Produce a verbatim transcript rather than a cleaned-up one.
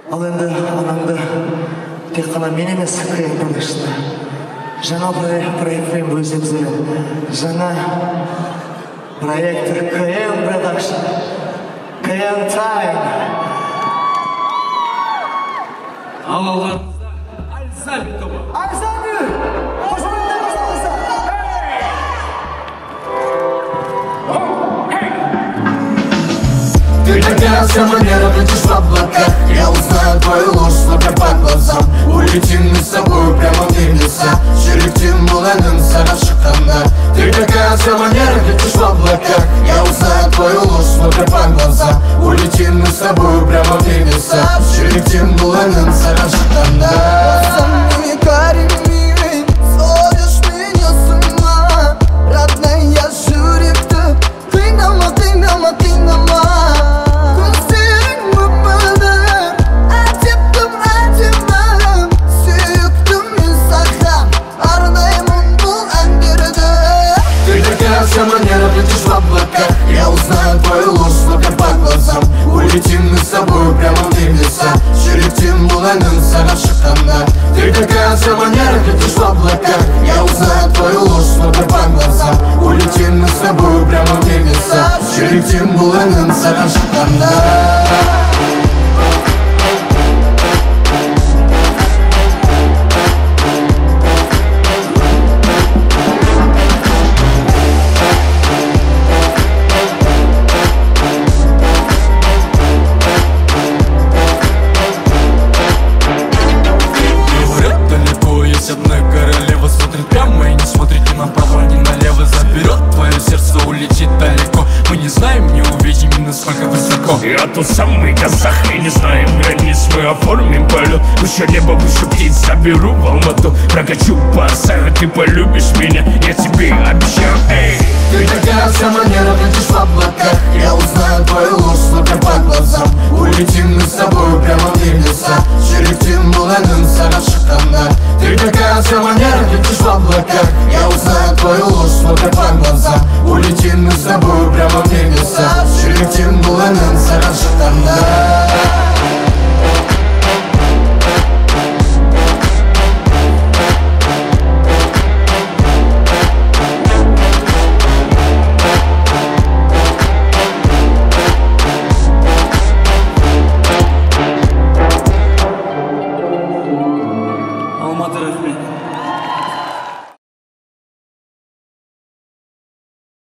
Ал енді анамды тек қана мен емес КМ продакшнда жаңа проектпен бөлісеміз. Жаңа проект КМ продакшн, КМ Time. Ал алғанымызда Альзаби тобы. Альзаби! Қошеметтер жасаңыздар! Ты такая вся манера, летишь в облаках. Я узнаю твою ложь, смотря по глазам. Улетим мы с тобой прямо в небеса. Жүректен бұл әнім саған шыққанда. Ты такая вся манера, летишь в облаках. Я узнаю твою ложь, смотря по глазам. Улетим мы с тобой прямо в небеса. Жүректен бұл әнім саған шыққанда. Вся манера, летишь в облаках. Я узнаю твою ложь, смотря по глазам. Улетим мы с тобой прямо в небеса. Жүректен бұл әнім саған шыққанда. Ты такая вся манера, летишь в облаках. Я узнаю твою ложь, смотря по глазам. Улетим мы с тобой прямо в небеса. Жүректен бұл әнім саған шыққанда. Одна королева смотрит прямо и не смотрит ни направо, ни налево. Заберет твое сердце, улетит далеко. Мы не знаем, не увидим, насколько высоко. Я тот самый казах, и не знаем границ. Мы оформим полет, выше неба, выше птиц. Заберу в Алмату, прокачу по Асару. Ты полюбишь меня, я тебе обещаю. Эй! Ты такая вся манера, летишь в облаках. Я узнаю твою ложь, смотря по глазам. Улетим мы с тобой прямо в небеса. Жүректен бұл әнім саған шыққанда. Ты такая вся манера, летишь в облаках. Я узнаю твою ложь, смотря по глазам. Улетим мы с тобой прямо в небеса. Жүректен бұл әнім саған шыққанда.